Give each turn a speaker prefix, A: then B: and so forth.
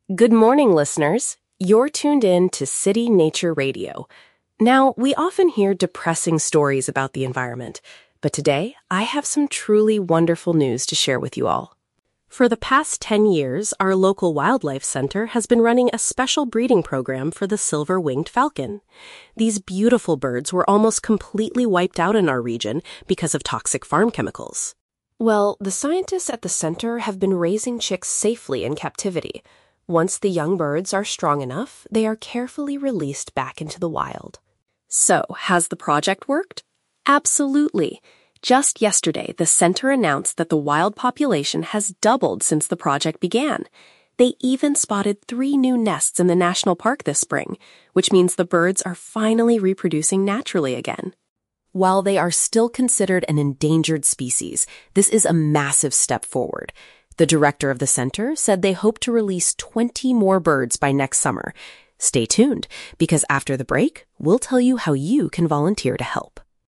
A: Good morning, listeners. You're tuned in to City Nature Radio. Now, we often hear depressing stories about the environment, but today I have some truly wonderful news to share with you all. For the past 10 years, our local wildlife center has been running a special breeding program for the silver-winged falcon. These beautiful birds were almost completely wiped out in our region because of toxic farm chemicals. Well, the scientists at the center have been raising chicks safely in captivity. Once the young birds are strong enough, they are carefully released back into the wild. So, has the project worked? Absolutely. Just yesterday, the center announced that the wild population has doubled since the project began. They even spotted 3 new nests in the national park this spring, which means the birds are finally reproducing naturally again. While they are still considered an endangered species, this is a massive step forward. The director of the center said they hope to release 20 more birds by next summer. Stay tuned, because after the break, we'll tell you how you can volunteer to help.